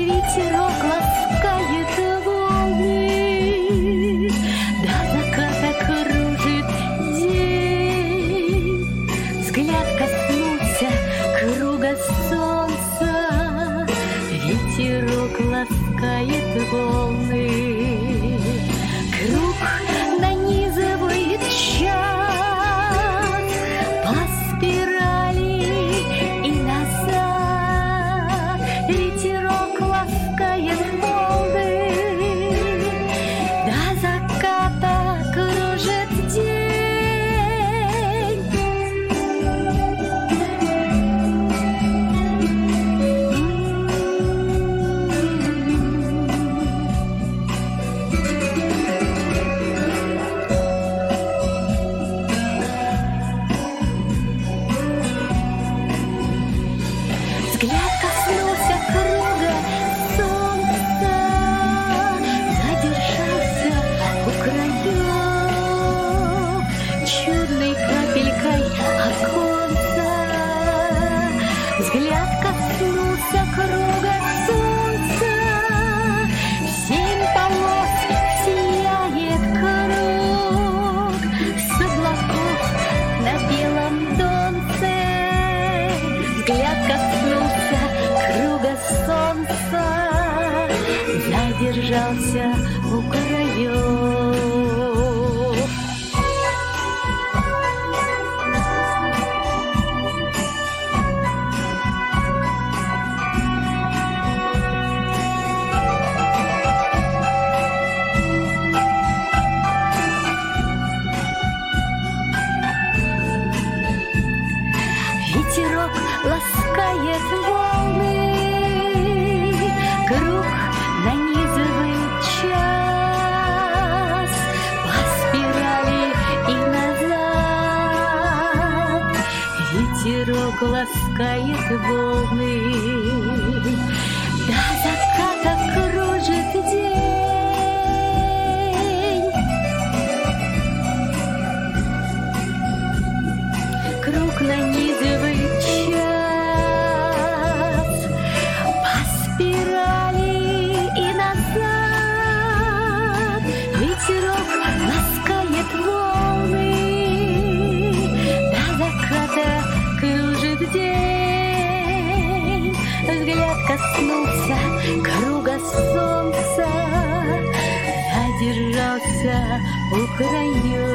ветерок ласкает волны, до заката кружит день. Взгляд коснулся круга солнца, ветерок ласкает волны. Круг нанизывает час по спирали и назад. Ветерок ласкает волны, до заката кружит день. Взгляд коснулся круга солнца, задержался у краев чудной капелькой оконца. Взгляд коснулся круга солнца, в 7 полос сияет круг, с облаков на белом донце. Взгляд коснулся круга солнца, задержался у краев. Ветерок ласкает волны, круг нанизывает час по спирали и назад. Ветерок ласкает волны, до заката кружит день. Круг нанизывает час по спирали и назад. Ветерок ласкает волны, до заката кружит день. Взгляд коснулся круга солнца, задержался у краев.